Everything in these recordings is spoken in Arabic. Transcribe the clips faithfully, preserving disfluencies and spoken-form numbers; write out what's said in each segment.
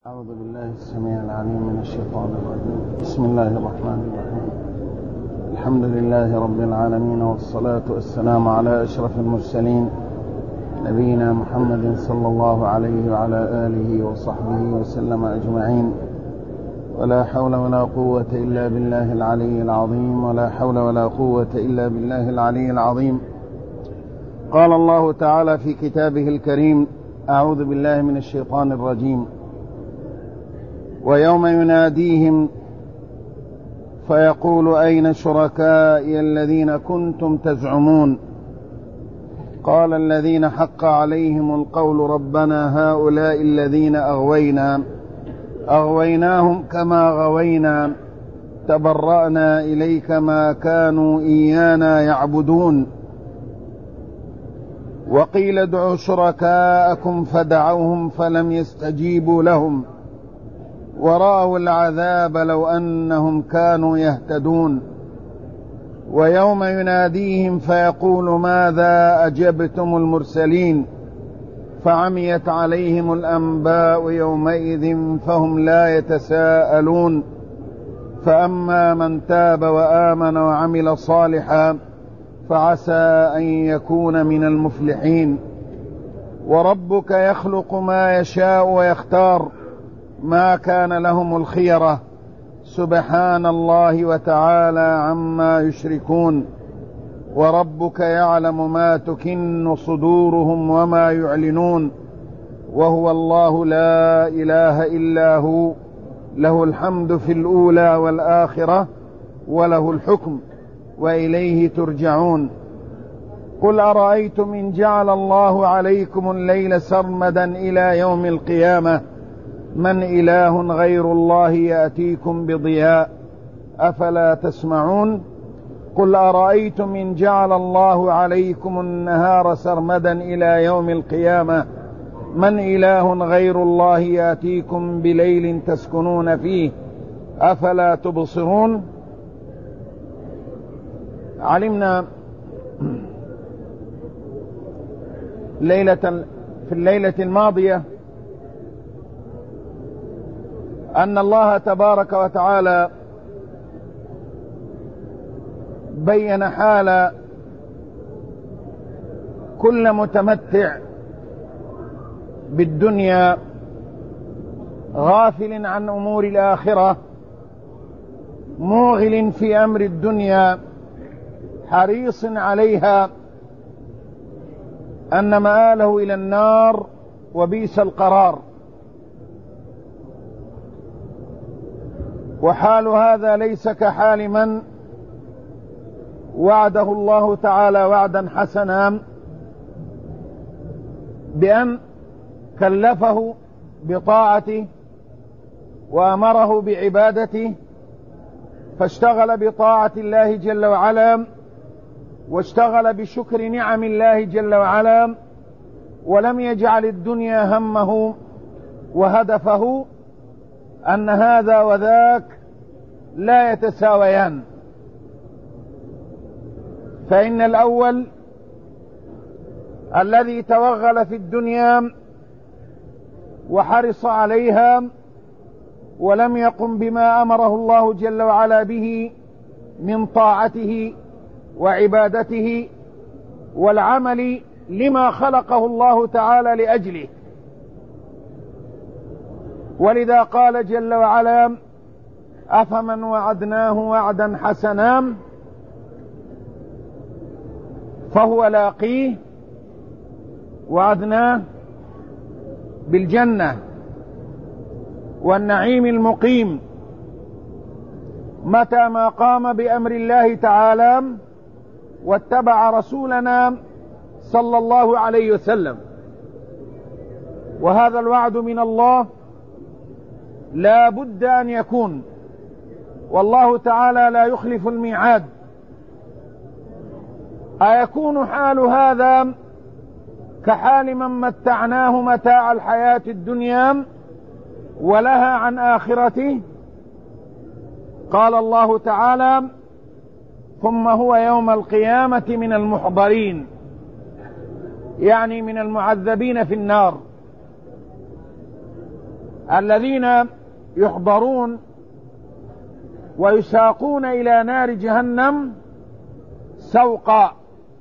أعوذ بالله السميع العليم من الشيطان الرجيم. بسم الله الرحمن الرحيم. الحمد لله رب العالمين، والصلاة والسلام على أشرف المرسلين نبينا محمد صلى الله عليه وعلى آله وصحبه وسلم أجمعين. ولا حول ولا قوة إلا بالله العلي العظيم ولا حول ولا قوة إلا بالله العلي العظيم. قال الله تعالى في كتابه الكريم: أعوذ بالله من الشيطان الرجيم. ويوم يناديهم فيقول أين شركائي الذين كنتم تزعمون قال الذين حق عليهم القول ربنا هؤلاء الذين أغوينا أغويناهم كما غوينا تبرأنا إليك ما كانوا إيانا يعبدون وقيل ادعوا شركاءكم فدعوهم فلم يستجيبوا لهم ورأوا العذاب لو أنهم كانوا يهتدون. ويوم يناديهم فيقول ماذا أجبتم المرسلين فعميت عليهم الأنباء يومئذ فهم لا يتساءلون. فأما من تاب وآمن وعمل صالحا فعسى أن يكون من المفلحين. وربك يخلق ما يشاء ويختار ما كان لهم الخيرة سبحان الله وتعالى عما يشركون. وربك يعلم ما تكن صدورهم وما يعلنون وهو الله لا إله إلا هو له الحمد في الأولى والآخرة وله الحكم وإليه ترجعون. قل أرأيتم إن جعل الله عليكم الليل سرمدا إلى يوم القيامة من إله غير الله يأتيكم بضياء أفلا تسمعون. قل أرأيتم إن جعل الله عليكم النهار سرمدا إلى يوم القيامة من إله غير الله يأتيكم بليل تسكنون فيه أفلا تبصرون. علمنا ليلة في الليلة الماضية أن الله تبارك وتعالى بين حال كل متمتع بالدنيا غافل عن أمور الآخرة موغل في أمر الدنيا حريص عليها أن مآله إلى النار وبئس القرار. وحال هذا ليس كحال من وعده الله تعالى وعدا حسنا بأن كلفه بطاعته وأمره بعبادته فاشتغل بطاعة الله جل وعلا واشتغل بشكر نعم الله جل وعلا ولم يجعل الدنيا همه وهدفه أن هذا وذاك لا يتساويان. فإن الأول الذي توغل في الدنيا وحرص عليها ولم يقم بما أمره الله جل وعلا به من طاعته وعبادته والعمل لما خلقه الله تعالى لأجله. ولذا قال جل وعلا أفمن وعدناه وعدا حسنا فهو لاقيه وعدناه بالجنة والنعيم المقيم متى ما قام بأمر الله تعالى واتبع رسولنا صلى الله عليه وسلم. وهذا الوعد من الله لا بد أن يكون، والله تعالى لا يخلف الميعاد. أيكون حال هذا كحال من متعناه متاع الحياة الدنيا ولها عن آخرته؟ قال الله تعالى ثم هو يوم القيامة من المحضرين، يعني من المعذبين في النار. الذين يحضرون ويساقون إلى نار جهنم سوقا.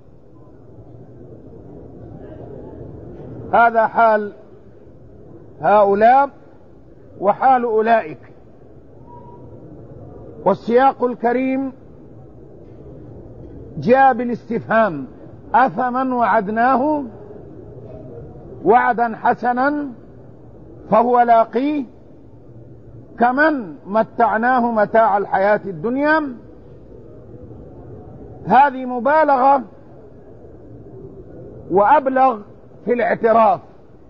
هذا حال هؤلاء وحال أولئك. والسياق الكريم جاء بالاستفهام: أفمن وعدناه وعدا حسنا فهو لاقيه كمن متعناه متاع الحياة الدنيا. هذه مبالغة وأبلغ في الاعتراف.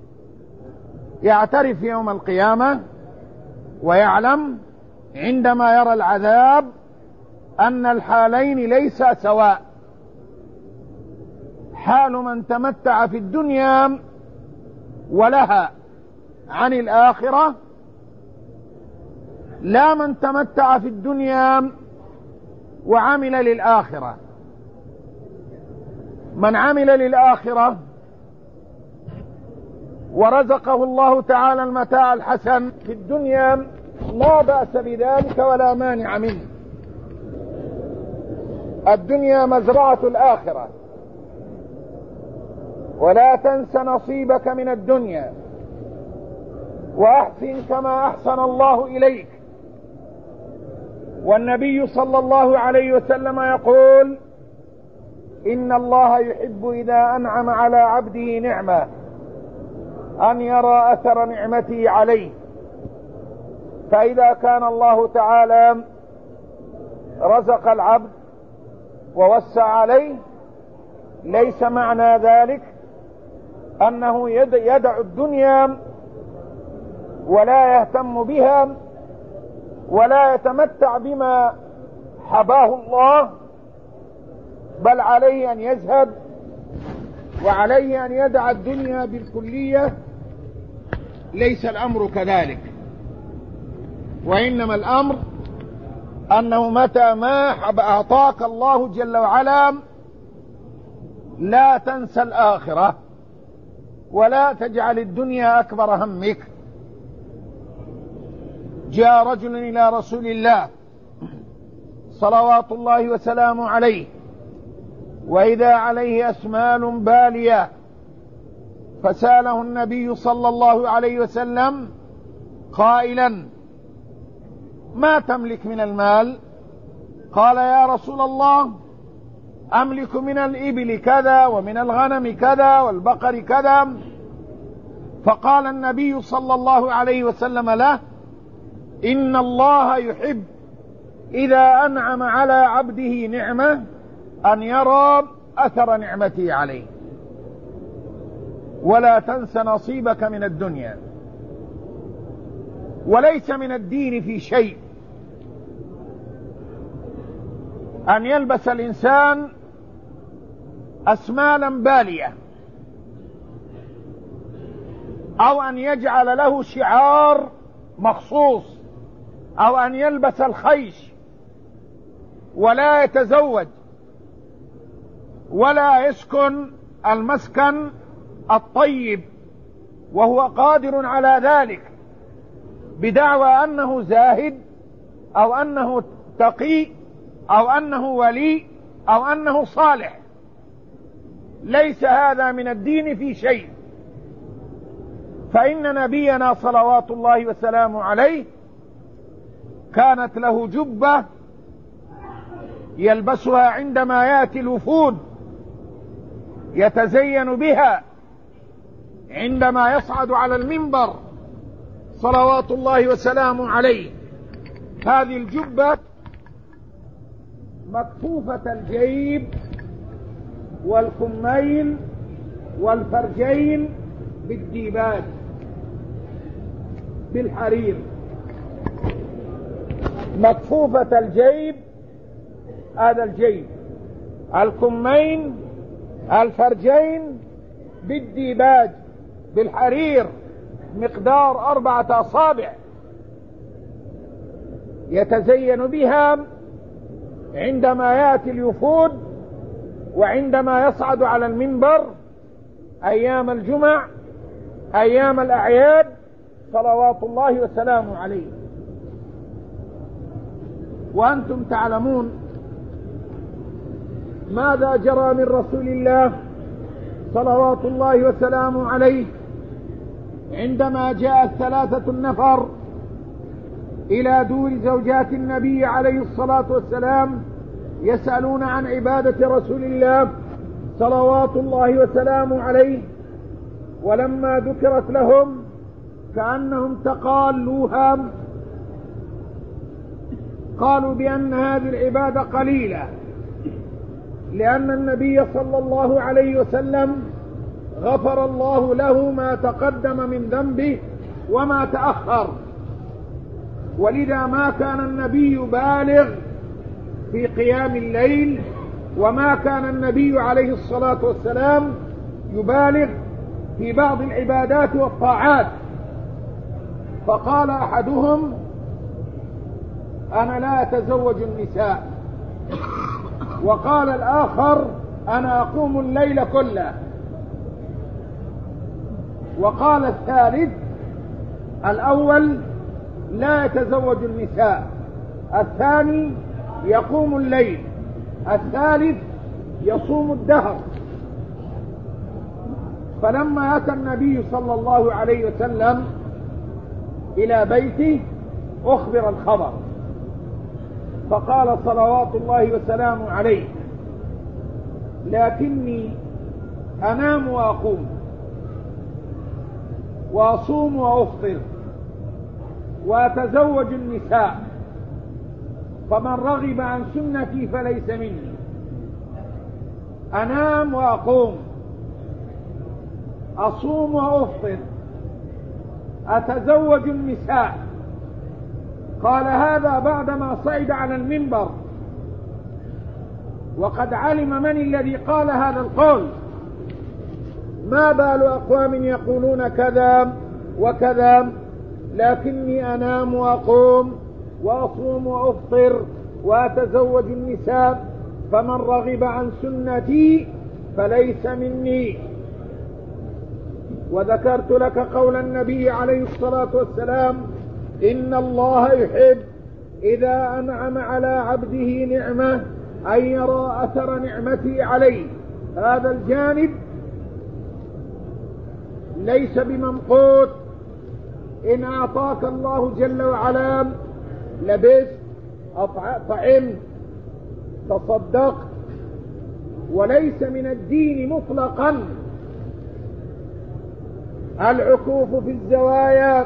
يعترف يوم القيامة ويعلم عندما يرى العذاب أن الحالين ليس سواء. حال من تمتع في الدنيا ولها عن الآخرة، لا من تمتع في الدنيا وعمل للآخرة. من عمل للآخرة ورزقه الله تعالى المتاع الحسن في الدنيا لا بأس بذلك ولا مانع منه. الدنيا مزرعة الآخرة، ولا تنس نصيبك من الدنيا وأحسن كما أحسن الله إليك. والنبي صلى الله عليه وسلم يقول: إن الله يحب إذا أنعم على عبده نعمة أن يرى أثر نعمته عليه. فإذا كان الله تعالى رزق العبد ووسع عليه، ليس معنى ذلك أنه يدع الدنيا ولا يهتم بها ولا يتمتع بما حباه الله، بل عليه أن يزهد وعليه أن يدع الدنيا بالكلية. ليس الأمر كذلك، وإنما الأمر أنه متى ما أعطاك الله جل وعلا لا تنسى الآخرة ولا تجعل الدنيا أكبر همك. جاء رجل إلى رسول الله صلوات الله وسلامه عليه وإذا عليه أسمال بالية، فسأله النبي صلى الله عليه وسلم قائلا: ما تملك من المال؟ قال: يا رسول الله، أملك من الإبل كذا ومن الغنم كذا والبقر كذا. فقال النبي صلى الله عليه وسلم له: إن الله يحب إذا أنعم على عبده نعمة أن يرى أثر نعمته عليه، ولا تنس نصيبك من الدنيا. وليس من الدين في شيء أن يلبس الإنسان أسمالا بالية، أو أن يجعل له شعار مخصوص، أو أن يلبس الخيش ولا يتزوج ولا يسكن المسكن الطيب وهو قادر على ذلك، بدعوى أنه زاهد أو أنه تقي أو أنه ولي أو أنه صالح. ليس هذا من الدين في شيء. فإن نبينا صلوات الله وسلامه عليه كانت له جبة يلبسها عندما يأتي الوفود، يتزين بها عندما يصعد على المنبر صلوات الله وسلامه عليه. هذه الجبة مكفوفة الجيب والكمين والفرجين بالديباج بالحرير. مكفوفة الجيب، هذا الجيب، الكمين، الفرجين بالديباج بالحرير مقدار أربعة أصابع، يتزين بها عندما يأتي الوفود وعندما يصعد على المنبر أيام الجمع، أيام الأعياد، صلوات الله وسلامه عليه. وأنتم تعلمون ماذا جرى من رسول الله صلوات الله وسلامه عليه عندما جاء الثلاثة النفر إلى دور زوجات النبي عليه الصلاة والسلام يسألون عن عبادة رسول الله صلوات الله وسلامه عليه، ولما ذكرت لهم كأنهم تقالوها، قالوا بأن هذه العبادة قليلة، لأن النبي صلى الله عليه وسلم غفر الله له ما تقدم من ذنبه وما تأخر، ولذا ما كان النبي بالغ في قيام الليل، وما كان النبي عليه الصلاة والسلام يبالغ في بعض العبادات والطاعات. فقال أحدهم: أنا لا أتزوج النساء. وقال الآخر: أنا أقوم الليل كله. وقال الثالث: الأول لا يتزوج النساء، الثاني يقوم الليل، الثالث يصوم الدهر. فلما أتى النبي صلى الله عليه وسلم إلى بيته أخبر الخبر، فقال صلوات الله وسلامه عليه: لكني أنام وأقوم وأصوم وأفطر وأتزوج النساء، فمن رغب عن سنتي فليس مني. أنام وأقوم، أصوم وأفطر، أتزوج النساء. قال هذا بعدما صعد على المنبر، وقد علم من الذي قال هذا القول. ما بال أقوام يقولون كذا وكذا، لكني أنام وأقوم وأصوم وأفطر وأتزوج النساء، فمن رغب عن سنتي فليس مني. وذكرت لك قول النبي عليه الصلاة والسلام: إن الله يحب إذا أنعم على عبده نعمة أن يرى أثر نعمته عليه. هذا الجانب ليس بممقوت. إن أعطاك الله جل وعلا لبست، طعمت، تصدقت، وليس من الدين مطلقا العكوف في الزوايا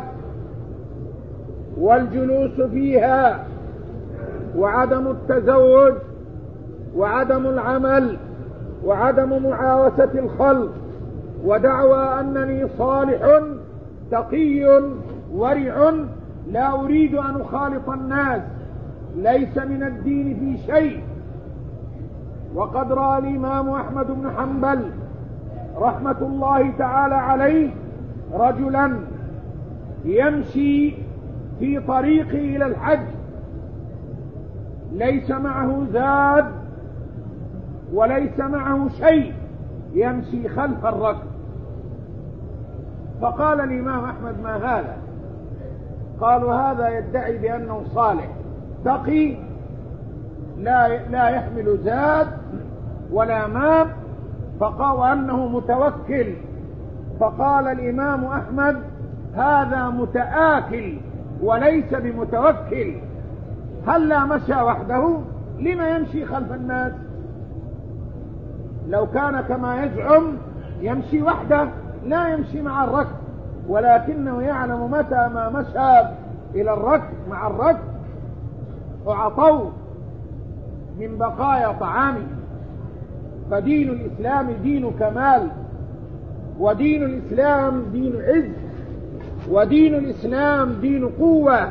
والجلوس فيها وعدم التزوج وعدم العمل وعدم معاوسة الخلق ودعوى أنني صالح تقي ورع لا أريد أن أخالط الناس. ليس من الدين في شيء. وقد رأى الإمام أحمد بن حنبل رحمة الله تعالى عليه رجلا يمشي في طريقه إلى الحج، ليس معه زاد وليس معه شيء، يمشي خلف الركب. فقال الإمام أحمد: ما هذا؟ قالوا: هذا يدعي بأنه صالح تقي لا لا يحمل زاد ولا ماء، فقال أنه متوكل. فقال الإمام أحمد: هذا متآكل وليس بمتوكل. هلا مشى وحده؟ لما يمشي خلف الناس؟ لو كان كما يزعم يمشي وحده لا يمشي مع الركب، ولكنه يعلم متى ما مشى إلى الركب مع الركب أعطوه من بقايا طعامه. فدين الإسلام دين كمال، ودين الإسلام دين عز، ودين الإسلام دين قوة.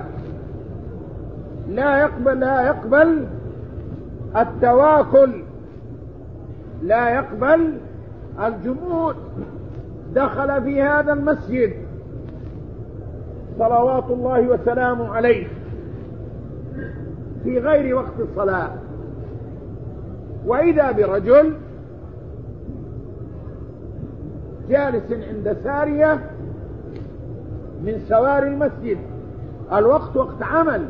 لا يقبل لا يقبل التواكل، لا يقبل الجمود. دخل في هذا المسجد صلوات الله وسلامه عليه في غير وقت الصلاة، وإذا برجل جالس عند سارية من سوار المسجد. الوقت وقت عمل،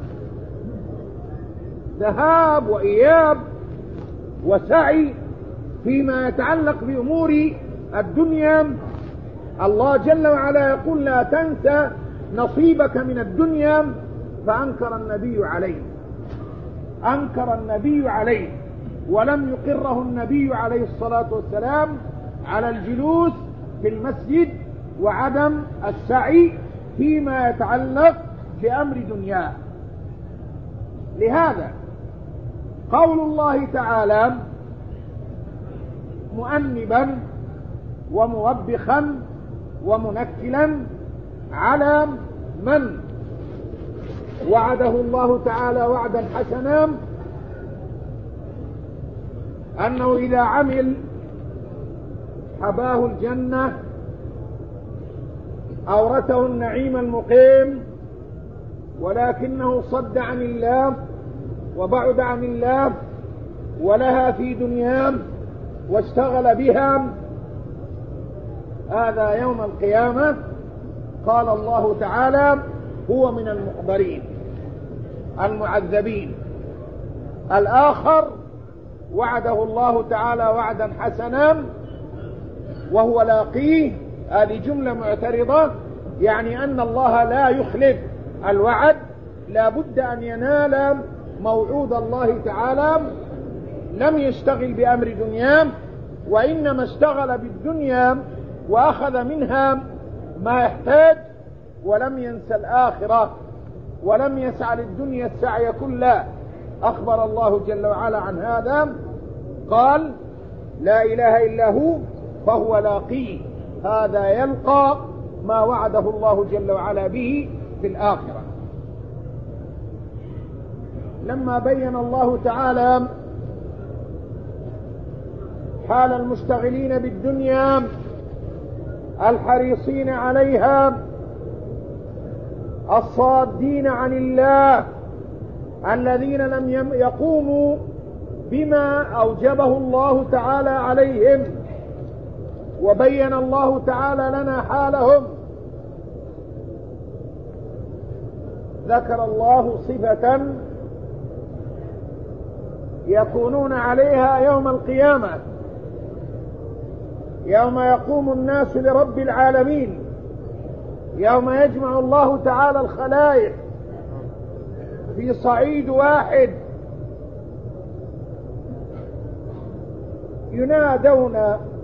ذهاب وإياب وسعي فيما يتعلق بأمور الدنيا. الله جل وعلا يقول لا تنسى نصيبك من الدنيا، فأنكر النبي عليه أنكر النبي عليه ولم يقره النبي عليه الصلاة والسلام على الجلوس في المسجد وعدم السعي فيما يتعلق بأمر دنياه. لهذا قول الله تعالى مؤنبا وموبخا ومنكلا على من وعده الله تعالى وعدا حسنا أنه إذا عمل حباه الجنة أورثه النعيم المقيم، ولكنه صد عن الله وبعد عن الله ولها في دنياه واشتغل بها، هذا يوم القيامة قال الله تعالى هو من المحضرين المعذبين. الآخر وعده الله تعالى وعدا حسنا وهو لاقيه، هذه جملة معترضة، يعني أن الله لا يخلف الوعد، لا بد أن ينال موعود الله تعالى. لم يشتغل بأمر دنياه، وإنما اشتغل بالدنيا وأخذ منها ما يحتاج، ولم ينسى الآخرة ولم يسعى للدنيا السعي كله. أخبر الله جل وعلا عن هذا، قال لا إله إلا هو فهو لاقيه، هذا يلقى ما وعده الله جل وعلا به في الآخرة. لما بين الله تعالى حال المشتغلين بالدنيا الحريصين عليها الصادين عن الله الذين لم يقوموا بما أوجبه الله تعالى عليهم، وبين الله تعالى لنا حالهم، ذكر الله صفة يكونون عليها يوم القيامة، يوم يقوم الناس لرب العالمين، يوم يجمع الله تعالى الخلائق في صعيد واحد، ينادون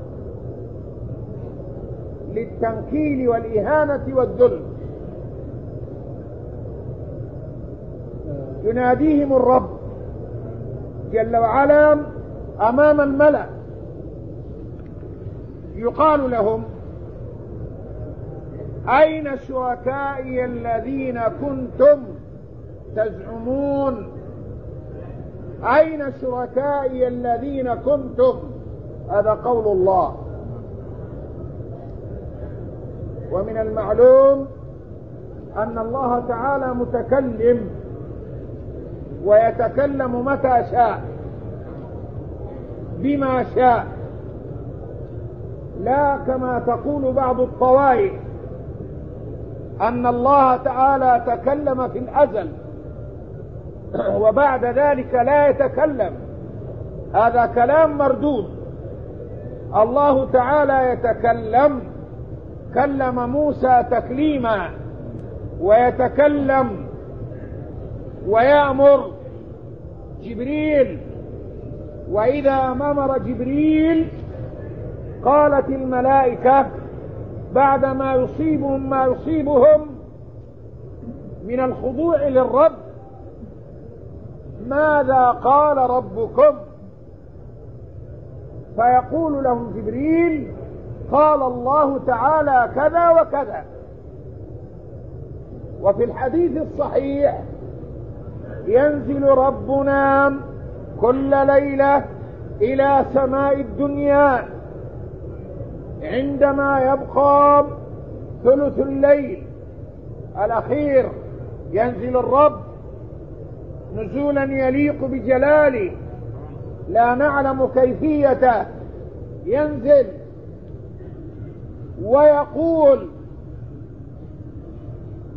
للتنكيل والإهانة والذل. يناديهم الرب جل وعلا أمام الملأ، يقال لهم أين شركائي الذين كنتم تزعمون؟ أين شركائي الذين كنتم؟ هذا قول الله. ومن المعلوم أن الله تعالى متكلم، ويتكلم متى شاء بما شاء، لا كما تقول بعض الطوائف أن الله تعالى تكلم في الأزل وبعد ذلك لا يتكلم، هذا كلام مردود. الله تعالى يتكلم، كلم موسى تكليما، ويتكلم ويأمر جبريل، وإذا أمر جبريل قالت الملائكة بعدما يصيبهم ما يصيبهم من الخضوع للرب ماذا قال ربكم؟ فيقول لهم جبريل قال الله تعالى كذا وكذا. وفي الحديث الصحيح ينزل ربنا كل ليلة إلى سماء الدنيا عندما يبقى ثلث الليل الأخير، ينزل الرب نزولا يليق بجلاله، لا نعلم كيفيته، ينزل ويقول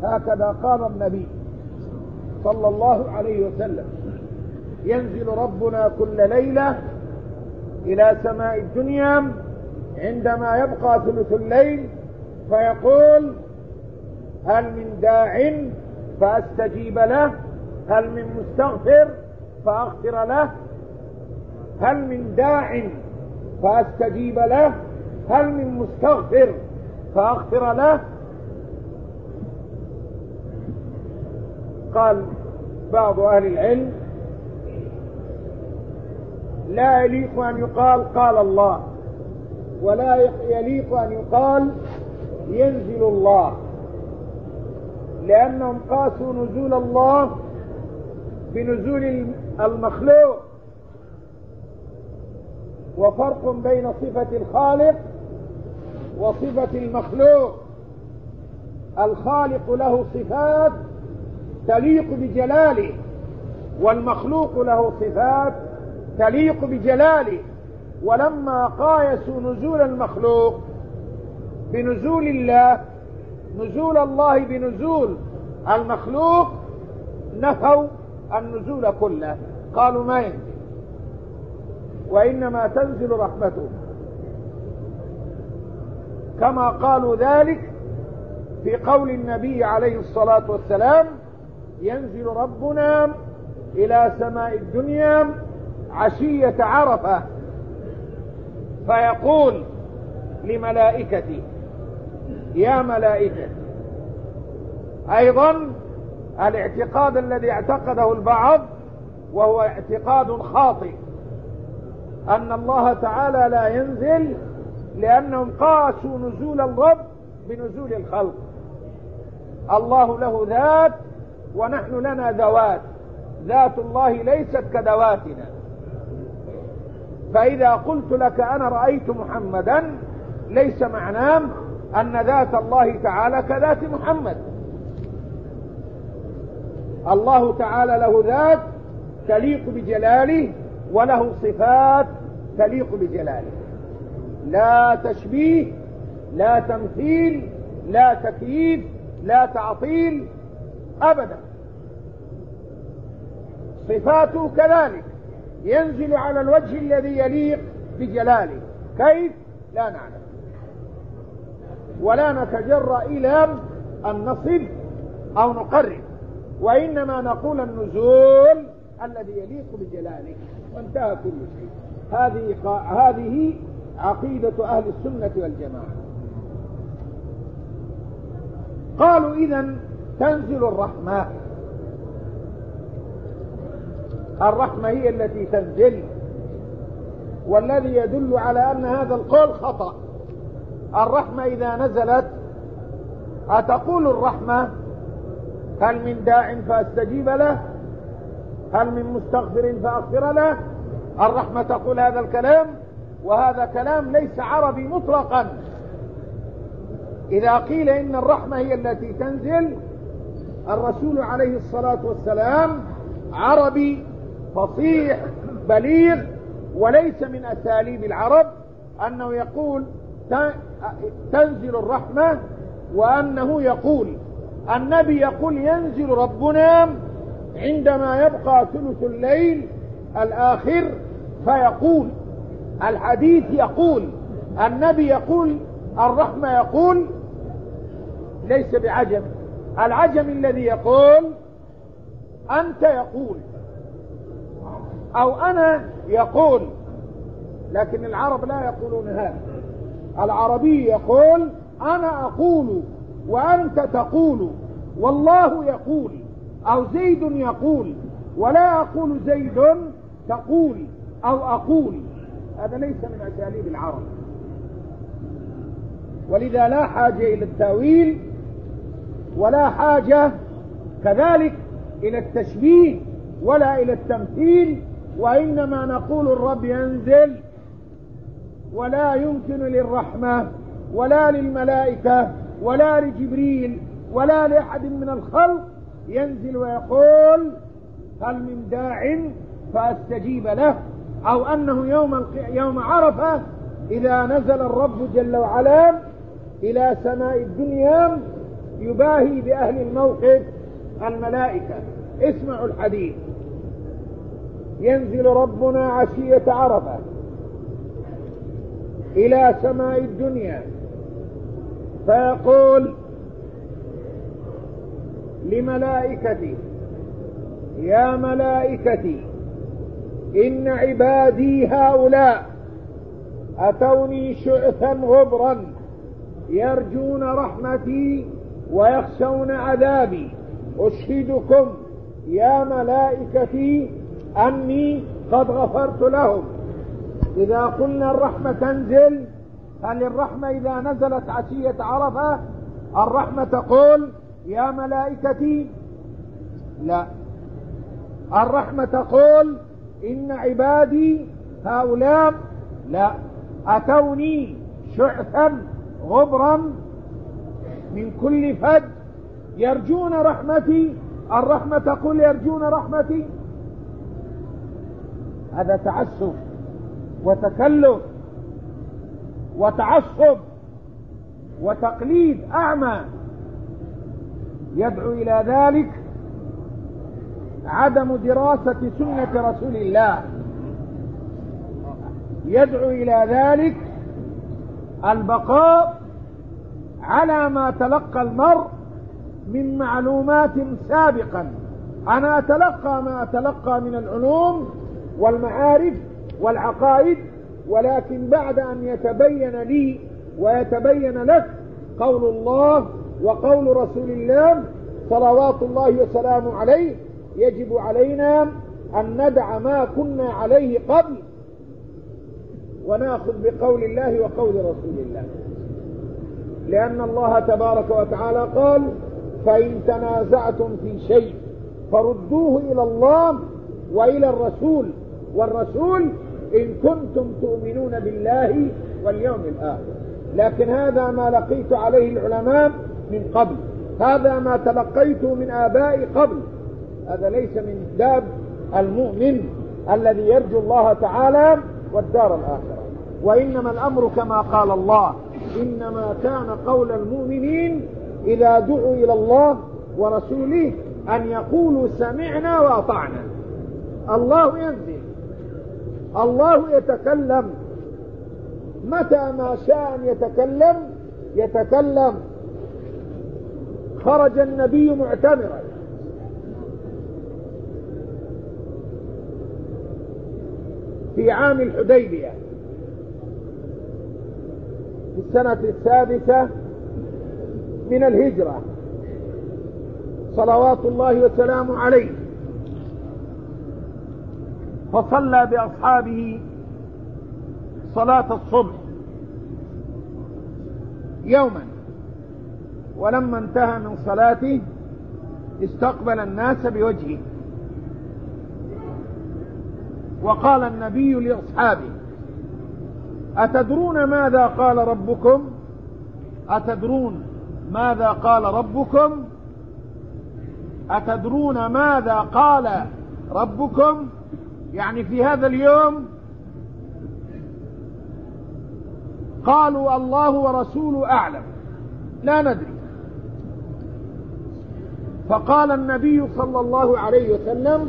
هكذا قال النبي صلى الله عليه وسلم: ينزل ربنا كل ليلة إلى سماء الدنيا عندما يبقى ثلث الليل فيقول: هل من داع فأستجيب له؟ هل من مستغفر فأغفر له؟ هل من داع فأستجيب له؟ هل من مستغفر فأغفر له؟ قال بعض أهل العلم: لا يليق أن يقال قال الله، ولا يليق أن يقال ينزل الله، لأنهم قاسوا نزول الله بنزول المخلوق، وفرق بين صفة الخالق وصفة المخلوق. الخالق له صفات تليق بجلاله، والمخلوق له صفات تليق بجلاله. ولما قايسوا نزول المخلوق بنزول الله، نزول الله بنزول المخلوق، نفوا النزول كله، قالوا ما ينزل، وإنما تنزل رحمته، كما قالوا ذلك في قول النبي عليه الصلاة والسلام: ينزل ربنا إلى سماء الدنيا عشية عرفة فيقول لملائكته: يا ملائكة. أيضا الاعتقاد الذي اعتقده البعض وهو اعتقاد خاطئ أن الله تعالى لا ينزل، لأنهم قاسوا نزول الرب بنزول الخلق. الله له ذات ونحن لنا ذوات، ذات الله ليست كذواتنا. فإذا قلت لك أنا رأيت محمدا ليس معناه أن ذات الله تعالى كذات محمد. الله تعالى له ذات تليق بجلاله، وله صفات تليق بجلاله، لا تشبيه، لا تمثيل، لا تكييف، لا تعطيل أبدا. صفاته كذلك، ينزل على الوجه الذي يليق بجلاله. كيف؟ لا نعلم، ولا نتجرأ إلى أن نصف أو نقرب، وإنما نقول النزول الذي يليق بجلاله، وانتهى كل شيء. هذه هذه عقيدة أهل السنة والجماعة. قالوا: إذن تنزل الرحمة، الرحمة هي التي تنزل، والذي يدل على أن هذا القول خطأ. الرحمة إذا نزلت أتقول الرحمة: هل من داع فأستجيب له؟ هل من مستغفر فأغفر له؟ الرحمة تقول هذا الكلام، وهذا كلام ليس عربي مطلقا. إذا قيل إن الرحمة هي التي تنزل، الرسول عليه الصلاة والسلام عربي فصيح بليغ، وليس من أساليب العرب أنه يقول تنزل الرحمة، وأنه يقول النبي يقول ينزل ربنا عندما يبقى ثلث الليل الآخر فيقول. الحديث يقول، النبي يقول، الرحمة يقول، ليس بعجم. العجم الذي يقول أنت يقول أو أنا يقول، لكن العرب لا يقولون هذا. العربي يقول أنا أقول وأنت تقول، والله يقول، أو زيد يقول، ولا أقول زيد تقول أو أقول. هذا ليس من أساليب العرب، ولذا لا حاجة إلى التأويل، ولا حاجة كذلك إلى التشبيه ولا إلى التمثيل، وإنما نقول الرب ينزل، ولا يمكن للرحمة ولا للملائكة ولا لجبريل ولا لأحد من الخلق ينزل ويقول هل من داع فأستجيب له، أو أنه يوم, يوم عرفة إذا نزل الرب جل وعلا إلى سماء الدنيا يباهي بأهل الموقف الملائكة. اسمعوا الحديث: ينزل ربنا عشية عرفة إلى سماء الدنيا فيقول لملائكته: يا ملائكتي، إن عبادي هؤلاء أتوني شعثا غبرا يرجون رحمتي ويخشون عذابي، أشهدكم يا ملائكتي أني قد غفرت لهم. إذا قلنا الرحمة تنزل، هل الرحمة إذا نزلت عشية عرفة الرحمة تقول يا ملائكتي؟ لا، الرحمة تقول إن عبادي هؤلاء لا أتوني شعثا غبرا من كل فج يرجون رحمتي. الرحمة تقول يرجون رحمتي. هذا تعسف وتكلف وتعصب وتقليد أعمى. يدعو إلى ذلك عدم دراسة سنة رسول الله، يدعو إلى ذلك البقاء على ما تلقى المرء من معلومات سابقا. أنا أتلقى ما أتلقى من العلوم والمعارف والعقائد، ولكن بعد أن يتبين لي ويتبين لك قول الله وقول رسول الله صلوات الله وسلامه عليه، يجب علينا أن ندع ما كنا عليه قبل ونأخذ بقول الله وقول رسول الله، لأن الله تبارك وتعالى قال: فإن تنازعتم في شيء فردوه إلى الله وإلى الرسول، والرسول إن كنتم تؤمنون بالله واليوم الآخر. لكن هذا ما لقيت عليه العلماء من قبل، هذا ما تلقيته من آبائي قبل. هذا ليس من داب المؤمن الذي يرجو الله تعالى والدار الآخرة. وإنما الأمر كما قال الله: إنما كان قول المؤمنين إذا دعوا إلى الله ورسوله أن يقولوا سمعنا وأطعنا. الله ينزل، الله يتكلم متى ما شاء أن يتكلم يتكلم. خرج النبي معتمرا في عام الحديبية في السنة السادسة من الهجرة صلوات الله وسلامه عليه، فصلى بأصحابه صلاة الصبح يوما، ولما انتهى من صلاته استقبل الناس بوجهه، وقال النبي لأصحابه: أتدرون ماذا قال ربكم؟ أتدرون ماذا قال ربكم؟ أتدرون ماذا قال ربكم؟ يعني في هذا اليوم قالوا الله ورسوله أعلم، لا ندري. فقال النبي صلى الله عليه وسلم: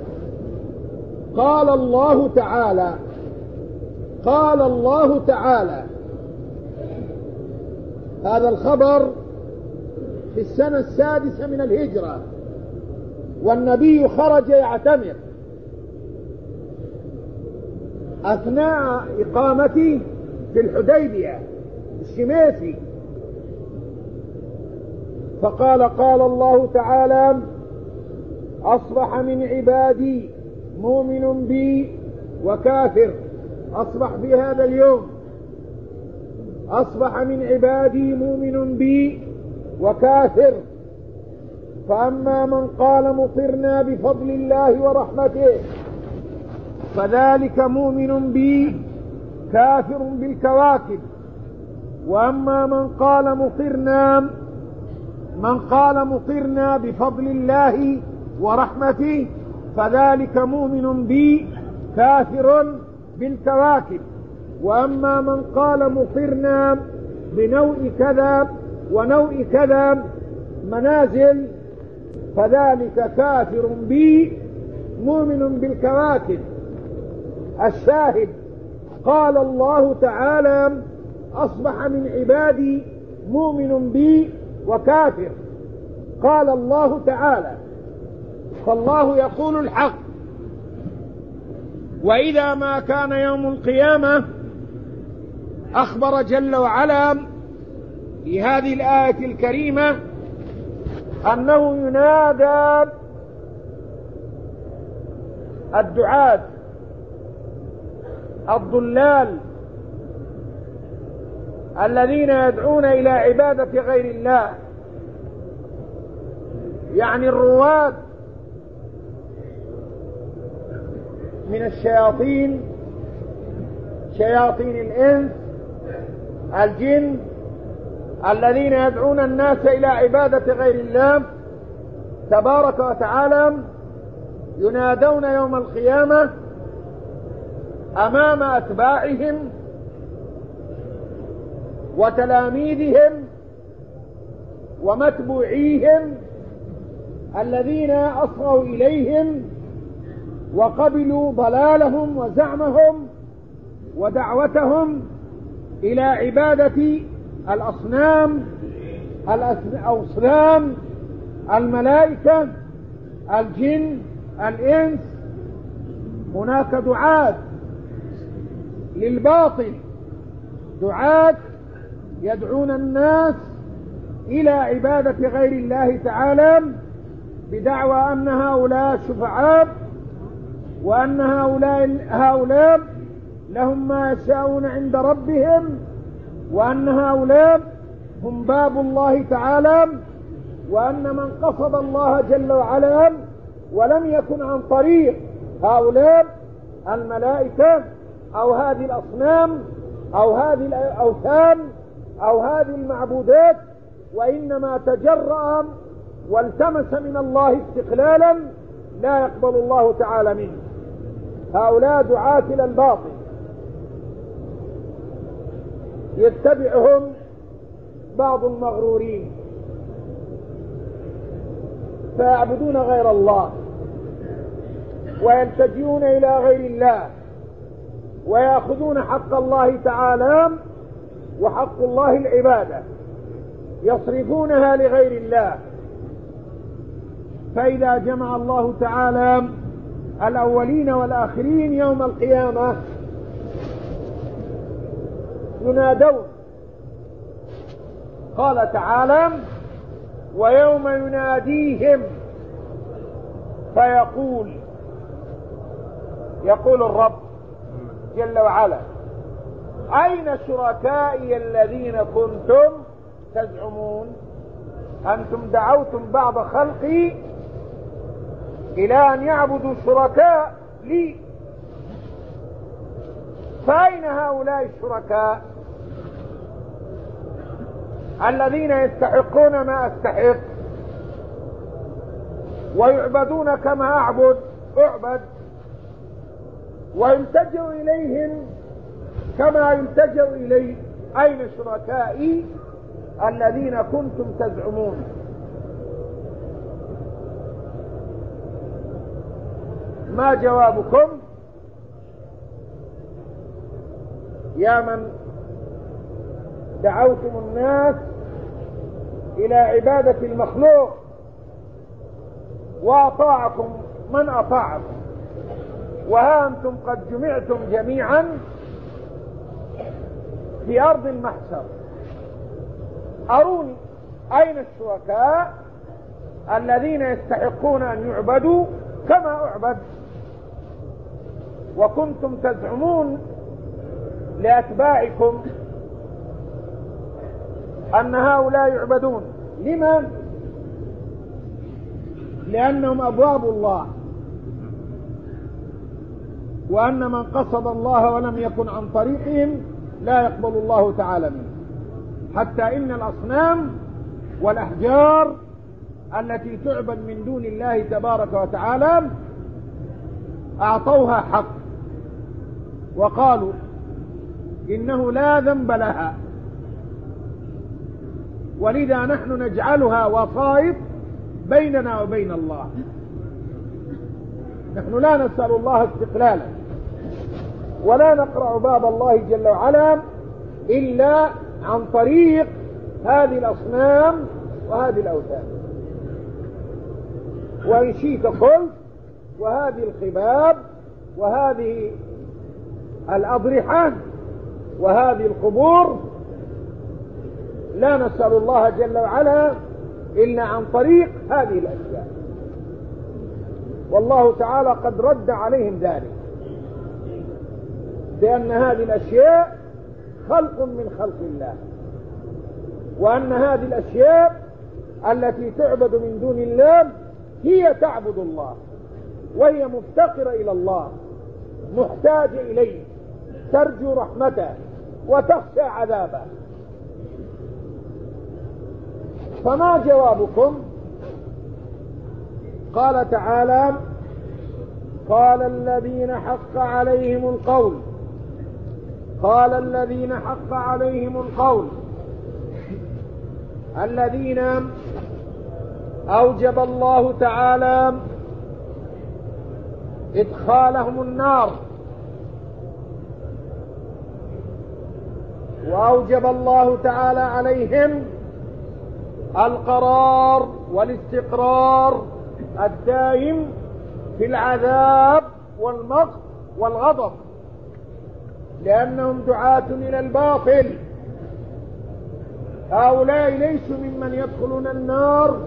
قال الله تعالى قال الله تعالى. هذا الخبر في السنة السادسة من الهجرة، والنبي خرج يعتمر أثناء إقامته في الحديبية الشميسي. فقال: قال الله تعالى: أصبح من عبادي مؤمن بي وكافر. أصبح في هذا اليوم، أصبح من عبادي مؤمن بي وكافر. فأما من قال مطرنا بفضل الله ورحمته فذلك مؤمن بي كافر بالكواكب. وأما من قال مطرنا من قال مطرنا بفضل الله ورحمته فذلك مؤمن بي كافر بالكواكب. وأما من قال مطرنا بنوع كذا ونوع كذا منازل فذلك كافر بي مؤمن بالكواكب. الشاهد قال الله تعالى أصبح من عبادي مؤمن بي وكافر. قال الله تعالى، فالله يقول الحق. وإذا ما كان يوم القيامة أخبر جل وعلا في هذه الآية الكريمة أنه ينادى الدعاة الضلال الذين يدعون إلى عبادة غير الله، يعني الرواد من الشياطين، شياطين الإنس الجن، الذين يدعون الناس إلى عبادة غير الله تبارك وتعالى، ينادون يوم القيامة أمام أتباعهم وتلاميذهم ومتبوعيهم الذين أصغوا إليهم وقبلوا ضلالهم وزعمهم ودعوتهم إلى عبادة الأصنام، الأصنام، الملائكة، الجن، الإنس. هناك دعاة للباطل، دعاة يدعون الناس إلى عبادة غير الله تعالى بدعوى أن هؤلاء شفعاء، وأن هؤلاء, هؤلاء لهم ما يشاءون عند ربهم، وأن هؤلاء هم باب الله تعالى، وأن من قصد الله جل وعلا ولم يكن عن طريق هؤلاء الملائكة أو هذه الأصنام أو هذه الأوثان أو هذه المعبودات، وإنما تجرأ والتمس من الله استقلالا لا يقبل الله تعالى منه. هؤلاء دعاة إلى الباطل يتبعهم بعض المغرورين فيعبدون غير الله ويلتجئون إلى غير الله ويأخذون حق الله تعالى وحق الله العبادة يصرفونها لغير الله. فإذا جمع الله تعالى الأولين والآخرين يوم القيامة ينادون. قال تعالى: ويوم يناديهم فيقول، يقول الرب جل وعلا: أين شركائي الذين كنتم تزعمون؟ أنتم دعوتم بعض خلقي إلى أن يعبدوا شركاء لي، فأين هؤلاء الشركاء الذين يستحقون ما أستحق ويعبدون كما أعبد أعبد ويلتجأ إليهم كما يلتجأ إلي؟ أين شركائي الذين كنتم تزعمون؟ ما جوابكم يا من دعوتم الناس إلى عبادة المخلوق وأطاعكم من أطاعكم، وها أنتم قد جمعتم جميعا في أرض المحشر. أروني أين الشركاء الذين يستحقون أن يعبدوا كما أعبد؟ وكنتم تزعمون لأتباعكم أن هؤلاء يعبدون. لمن؟ لأنهم أبواب الله، وأن من قصد الله ولم يكن عن طريقهم لا يقبل الله تعالى منه. حتى إن الأصنام والأحجار التي تعبد من دون الله تبارك وتعالى أعطوها حق وقالوا إنه لا ذنب لها ولذا نحن نجعلها وسائط بيننا وبين الله. نحن لا نسأل الله استقلالا، ولا نقرع باب الله جل وعلا إلا عن طريق هذه الأصنام وهذه الأوثان. وإن شئت قلت وهذه الخباب وهذه الأضرحة وهذه القبور لا نسأل الله جل وعلا إلا عن طريق هذه الأشياء، والله تعالى قد رد عليهم ذلك بأن هذه الأشياء خلق من خلق الله، وأن هذه الأشياء التي تعبد من دون الله هي تعبد الله، وهي مفتقرة إلى الله، محتاجة إليه، ترجو رحمته وتخشى عذابه. فما جوابكم؟ قال تعالى: قال الذين حق عليهم القول قال الذين حق عليهم القول الذين أوجب الله تعالى إدخالهم النار، وأوجب الله تعالى عليهم القرار والاستقرار الدائم في العذاب والمقت والغضب، لأنهم دعاة إلى الباطل. هؤلاء ليسوا ممن يدخلون النار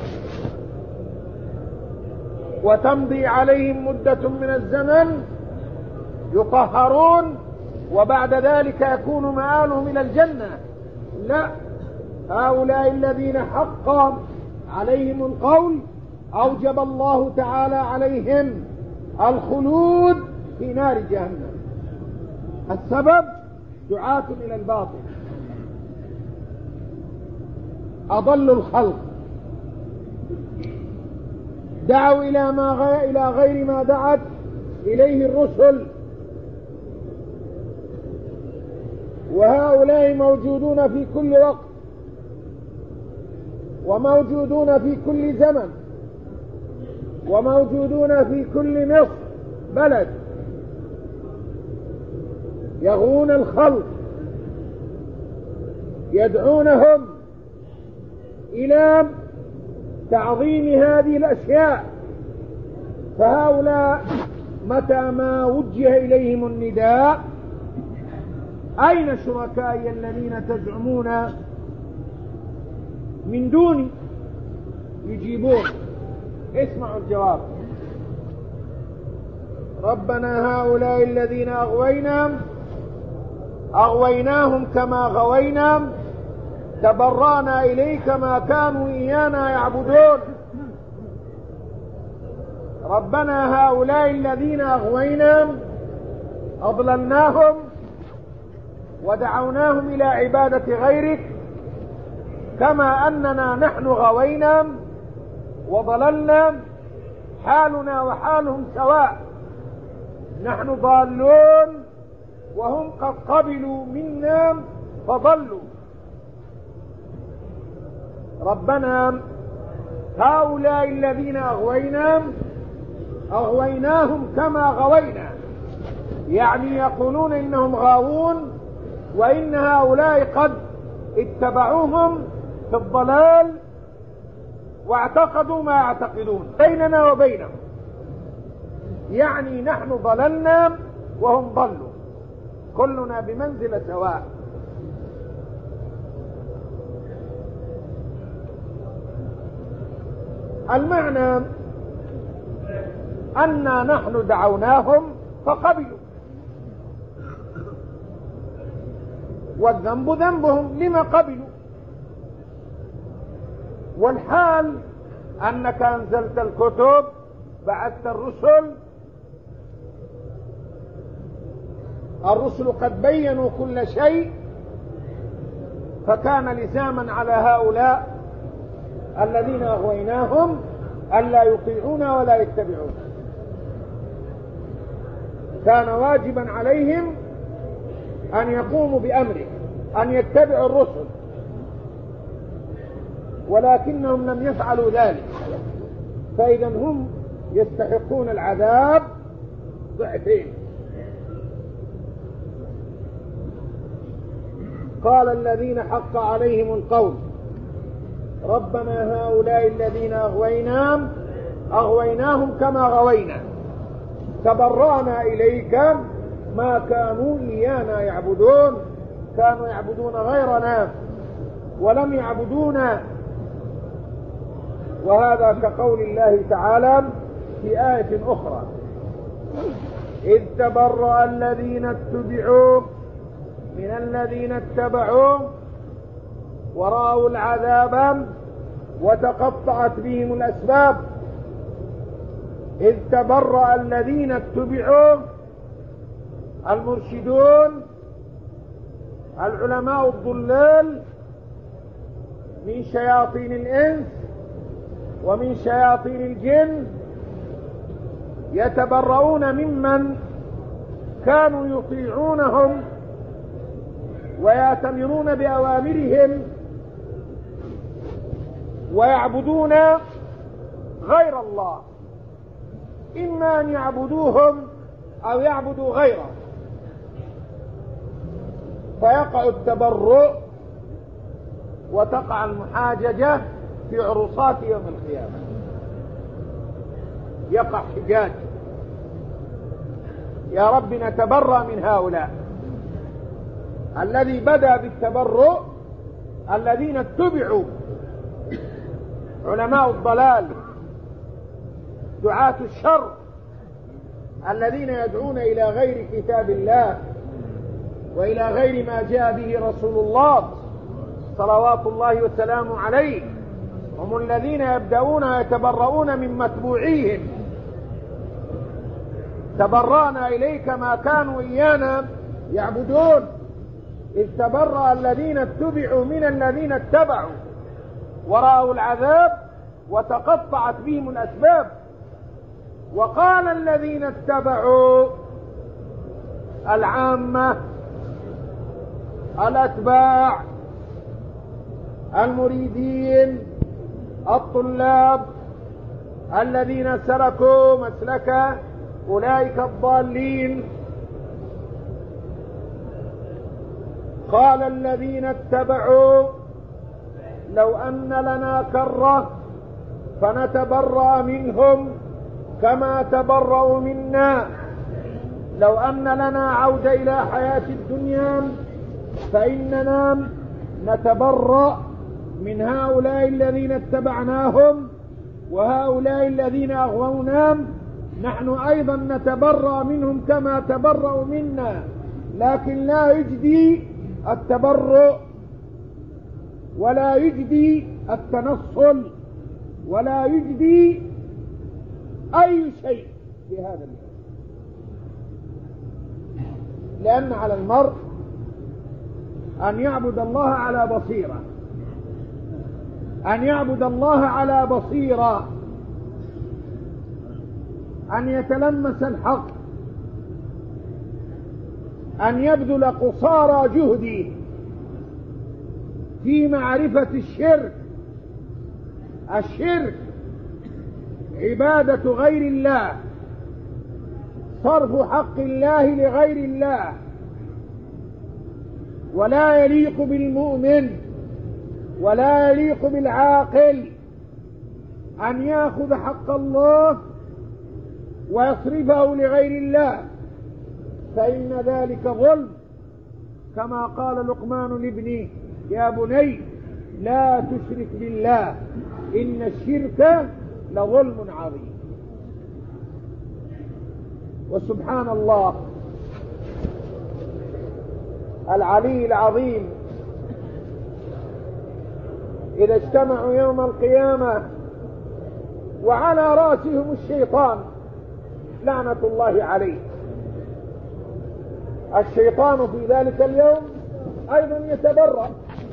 وتمضي عليهم مدة من الزمن يطهرون وبعد ذلك يكون مآلهم إلى الجنة. لا، هؤلاء الذين حق عليهم القول أوجب الله تعالى عليهم الخلود في نار جهنم. السبب دعاة إلى الباطل، أضلوا الخلق، دعوا إلى ما غير إلى غير ما دعت إليه الرسل، وهؤلاء موجودون في كل وقت وموجودون في كل زمن وموجودون في كل مصر بلد، يغوون الخلق، يدعونهم إلى تعظيم هذه الأشياء. فهؤلاء متى ما وجه إليهم النداء: أين شركائي الذين تزعمون من دوني؟ يجيبون. اسمعوا الجواب: ربنا هؤلاء الذين أغوينا أغويناهم كما غوينا، تبرأنا إليك ما كانوا إيانا يعبدون. ربنا هؤلاء الذين أغوينا أضللناهم ودعوناهم إلى عبادة غيرك، كما أننا نحن غوينا وضللنا، حالنا وحالهم سواء، نحن ضالون وهم قد قبلوا منا فضلوا. ربنا هؤلاء الذين أغوينا أغويناهم كما غوينا، يعني يقولون إنهم غاوون وإن هؤلاء قد اتبعوهم في الضلال واعتقدوا ما يعتقدون بيننا وبينهم، يعني نحن ضللنا وهم ضلوا، كلنا بمنزلة سواء. المعنى أننا نحن دعوناهم فقبلوا، والذنب ذنبهم لما قبلوا، والحال أنك أنزلت الكتب، بعثت الرسل، الرسل قد بينوا كل شيء، فكان لزاما على هؤلاء الذين أغويناهم ألا يطيعون ولا يتبعون. كان واجبا عليهم أن يقوموا بأمره، أن يتبعوا الرسل، ولكنهم لم يفعلوا ذلك، فإذا هم يستحقون العذاب ضعفين. قال الذين حق عليهم القول ربنا هؤلاء الذين أغويناهم أغويناهم كما غوينا تبرأنا إليك ما كانوا إيانا يعبدون، كانوا يعبدون غيرنا ولم يعبدونا. وهذا كقول الله تعالى في آية أخرى إذ تبرأ الذين اتبعوا من الذين اتبعوا ورأوا العذاب وتقطعت بهم الأسباب. إذ تبرأ الذين اتبعوا المرشدون العلماء الضلال من شياطين الإنس ومن شياطين الجن يتبرؤون ممن كانوا يطيعونهم ويأتمرون بأوامرهم ويعبدون غير الله، إما أن يعبدوهم أو يعبدوا غيره، فيقع التبرؤ وتقع المحاججة في عرصات يوم القيامة، يقع حجاج يا رب نتبرأ من هؤلاء. الذي بدأ بالتبرؤ الذين اتبعوا علماء الضلال دعاة الشر الذين يدعون إلى غير كتاب الله وإلى غير ما جاء به رسول الله صلوات الله وسلامه عليه، هم الذين يبدأون يتبرؤون من متبوعيهم. تبرأنا إليك ما كانوا إيانا يعبدون. إذ تبرأ الذين اتبعوا من الذين اتبعوا ورأوا العذاب وتقطعت بهم الأسباب. وقال الذين اتبعوا العامة الأتباع المريدين الطلاب الذين سلكوا مسلك أولئك الضالين، قال الذين اتبعوا لو أن لنا كرة فنتبرأ منهم كما تبرأوا منا، لو أن لنا عودة إلى حياة الدنيا فإننا نتبرأ من هؤلاء الذين اتبعناهم وهؤلاء الذين أغووناهم، نحن أيضا نتبرأ منهم كما تبرأوا منا، لكن لا يجدي التبرؤ ولا يجدي التنصل ولا يجدي أي شيء في هذا اليوم، لأن على المرء أن يعبد الله على بصيرة، أن يعبد الله على بصيرة، أن يتلمس الحق، أن يبذل قصارى جهدي في معرفة الشرك. الشرك عبادة غير الله، صرف حق الله لغير الله، ولا يليق بالمؤمن ولا يليق بالعاقل أن يأخذ حق الله ويصرفه لغير الله، فإن ذلك ظلم، كما قال لقمان لابنه يا بني لا تشرك بالله إن الشرك لظلم عظيم. وسبحان الله العلي العظيم إذا اجتمعوا يوم القيامة وعلى رأسهم الشيطان لعنة الله عليه، الشيطان في ذلك اليوم أيضا يتبرأ،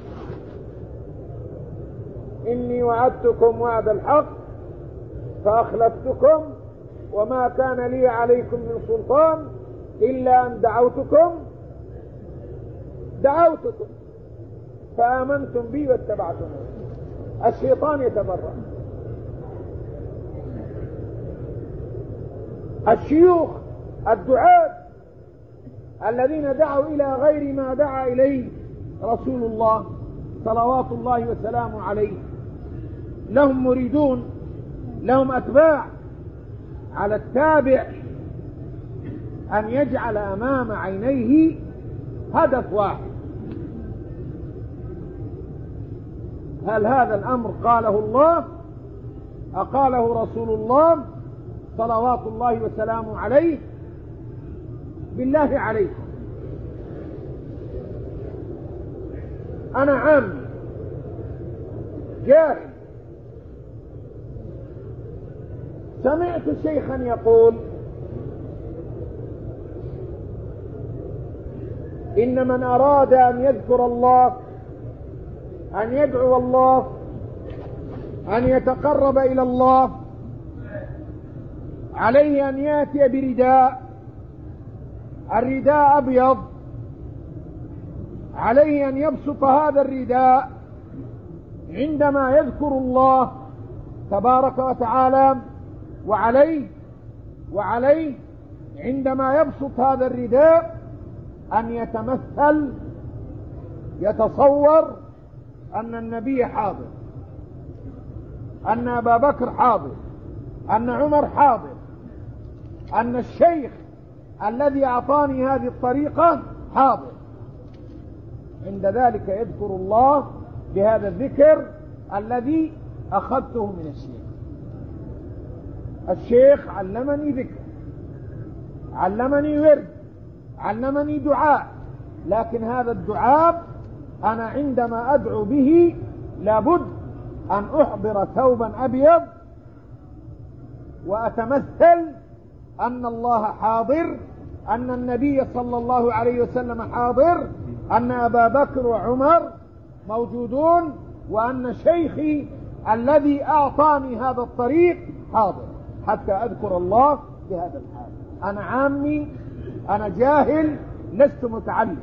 إني وعدتكم وعد الحق فأخلفتكم وما كان لي عليكم من سلطان إلا أن دعوتكم دعوتكم فآمنتم بي واتبعتموني. الشيطان يتبرأ. الشيوخ الدعاة الذين دعوا إلى غير ما دعا إليه رسول الله صلوات الله وسلامه عليه لهم مريدون، لهم أتباع. على التابع أن يجعل أمام عينيه هدف واحد: هل هذا الأمر قاله الله أقاله رسول الله صلوات الله وسلامه عليه؟ بالله عليكم، أنا عامي جاهل سمعت شيخا يقول إن من أراد أن يذكر الله، أن يدعو الله، أن يتقرب إلى الله، عليه أن يأتي برداء، الرداء أبيض، عليه أن يبسط هذا الرداء عندما يذكر الله تبارك وتعالى، وعليه وعليه عندما يبسط هذا الرداء أن يتمثل يتصور أن النبي حاضر، أن أبا بكر حاضر، أن عمر حاضر، أن الشيخ الذي أعطاني هذه الطريقة حاضر. عند ذلك يذكر الله بهذا الذكر الذي أخذته من الشيخ. الشيخ علمني ذكر، علمني ورد، علمني دعاء، لكن هذا الدعاء أنا عندما أدعو به لابد أن أحضر ثوبا أبيض وأتمثل أن الله حاضر، أن النبي صلى الله عليه وسلم حاضر، أن أبا بكر وعمر موجودون، وأن شيخي الذي أعطاني هذا الطريق حاضر، حتى أذكر الله بهذا الحال. أنا عامي، أنا جاهل، لست متعلم.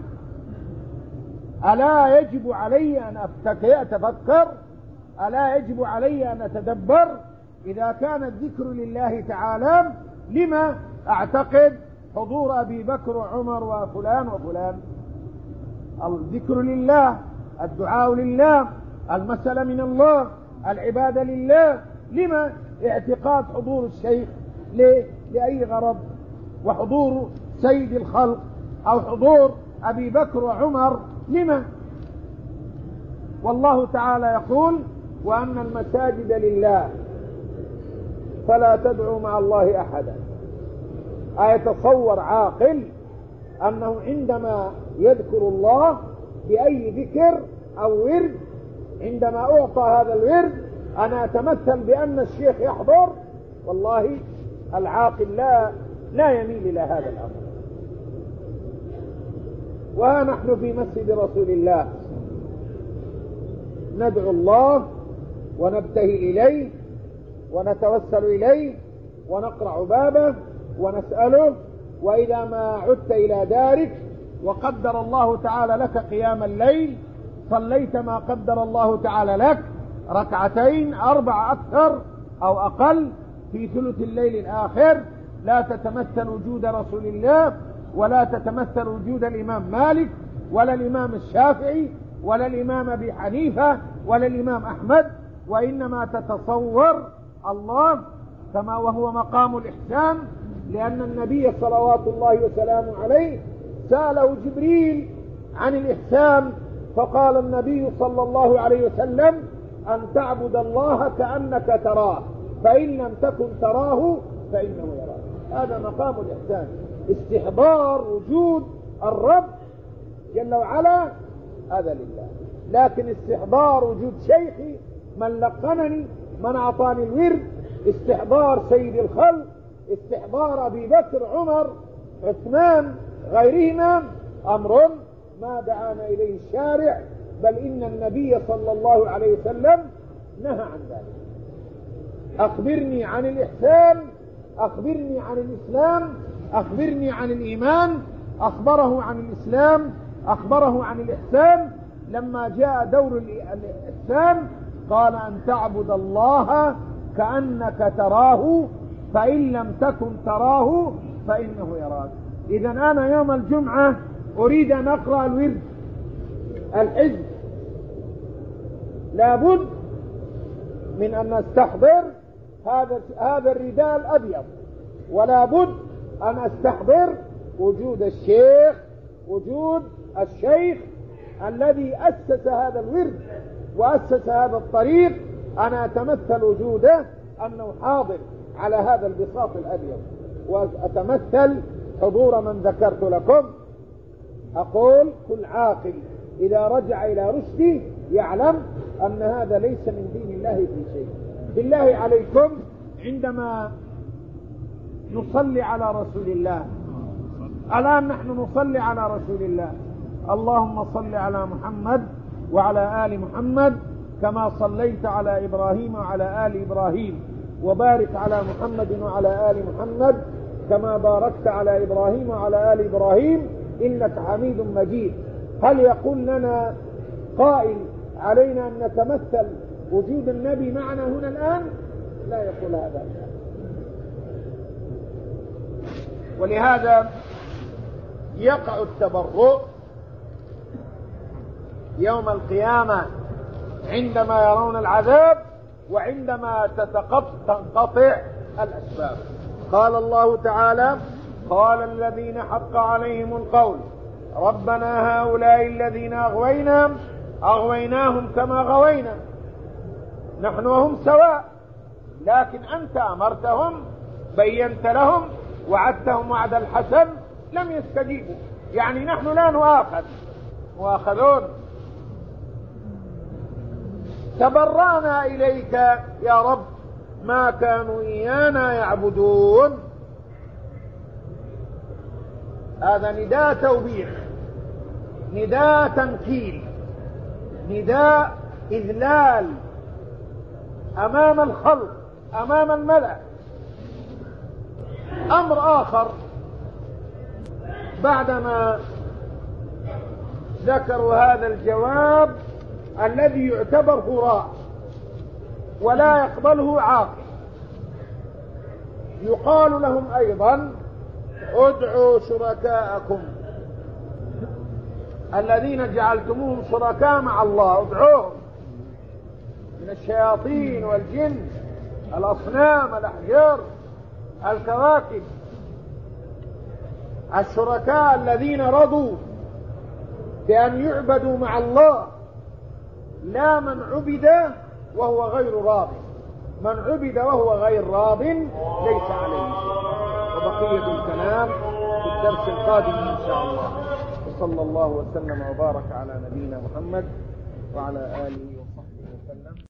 ألا يجب علي أن أتفكر؟ ألا يجب علي أن أتدبر؟ إذا كان الذكر لله تعالى لما أعتقد حضور أبي بكر وعمر وفلان وفلان؟ الذكر لله، الدعاء لله، المسألة من الله، العبادة لله. لما اعتقاد حضور الشيخ؟ ليه؟ لأي غرض؟ وحضور سيد الخلق أو حضور أبي بكر وعمر لما؟ والله تعالى يقول: وأن المساجد لله فلا تدعوا مع الله أحدا. أيتصور عاقل أنه عندما يذكر الله بأي ذكر أو ورد، عندما أعطى هذا الورد أنا أتمثل بأن الشيخ يحضر؟ والله العاقل لا لا يميل إلى هذا الأمر. وها نحن في مسجد رسول الله ندعو الله ونبتهي إليه ونتوسل إليه ونقرع بابه ونسأله. وإذا ما عدت إلى دارك وقدر الله تعالى لك قيام الليل، صليت ما قدر الله تعالى لك ركعتين، أربع أكثر أو أقل في ثلث الليل الآخر، لا تتمثل وجود رسول الله، ولا تتمثل وجود الإمام مالك، ولا الإمام الشافعي، ولا الإمام أبي حنيفة، ولا الإمام أحمد، وإنما تتصور الله كما وهو مقام الإحسان. لأن النبي صلوات الله وسلامه عليه سأله جبريل عن الإحسان، فقال النبي صلى الله عليه وسلم: أن تعبد الله كأنك تراه، فإن لم تكن تراه فإنه يراك. هذا مقام الإحسان، استحضار وجود الرب جل وعلا، هذا لله. لكن استحضار وجود شيخي، من لقنني، من أعطاني الورد، استحضار سيد الخلق، استحضار أبي بكر، عمر، عثمان، غيرهما، أمر ما دعانا إليه الشارع، بل إن النبي صلى الله عليه وسلم نهى عن ذلك. أخبرني عن الإحسان، أخبرني عن الإسلام، أخبرني عن الإيمان. أخبره عن الإسلام، أخبره عن الإحسان. لما جاء دور الإحسان قال أن تعبد الله كأنك تراه فإن لم تكن تراه فإنه يراك. إذا أنا يوم الجمعة أريد أن أقرأ الورد الحزب، لابد من أن أستحضر هذا هذا الرداء الأبيض، ولا بد أن أستحضر وجود الشيخ، وجود الشيخ الذي أسس هذا الورد وأسس هذا الطريق. أنا أتمثل وجوده أنه حاضر على هذا البساط الأبيض، وأتمثل حضور من ذكرت لكم. أقول كل عاقل إذا رجع إلى رشده يعلم أن هذا ليس من دين الله في شيء. بالله عليكم عندما نصلي على رسول الله، الآن نحن نصلي على رسول الله، اللهم صل على محمد وعلى آل محمد كما صليت على إبراهيم وعلى آل إبراهيم، وبارك على محمد وعلى آل محمد كما باركت على إبراهيم وعلى آل إبراهيم إنك حميد مجيد. هل يقول لنا قائل علينا أن نتمثل وجود النبي معنا هنا الآن؟ لا يقول هذا. ولهذا يقع التبرؤ يوم القيامة عندما يرون العذاب وعندما تنقطع الأسباب. قال الله تعالى: قال الذين حق عليهم القول ربنا هؤلاء الذين أغوينا أغويناهم كما غوينا نحن وهم سواء، لكن أنت أمرتهم، بينت لهم، وعدتهم وعد الحسن، لم يستجيبوا. يعني نحن لا نؤاخذ، مؤاخذون. تبرأنا إليك يا رب ما كانوا إيانا يعبدون. هذا نداء توبيخ، نداء تنكيل، نداء إذلال أمام الخلق، أمام الملأ. أمر آخر، بعدما ذكروا هذا الجواب الذي يعتبر هراء ولا يقبله عاقل، يقال لهم أيضا: ادعوا شركاءكم الذين جعلتموهم شركاء مع الله، ادعوهم من الشياطين والجن، الأصنام، الأحجار، الكواكب، الشركاء الذين رضوا بأن يعبدوا مع الله، لا من عبد وهو غير راض. من عبد وهو غير راض ليس عليه شيء. وبقية الكلام في الدرس القادم إن شاء الله. وصلى الله وسلم وبارك على نبينا محمد وعلى آله وصحبه وسلم.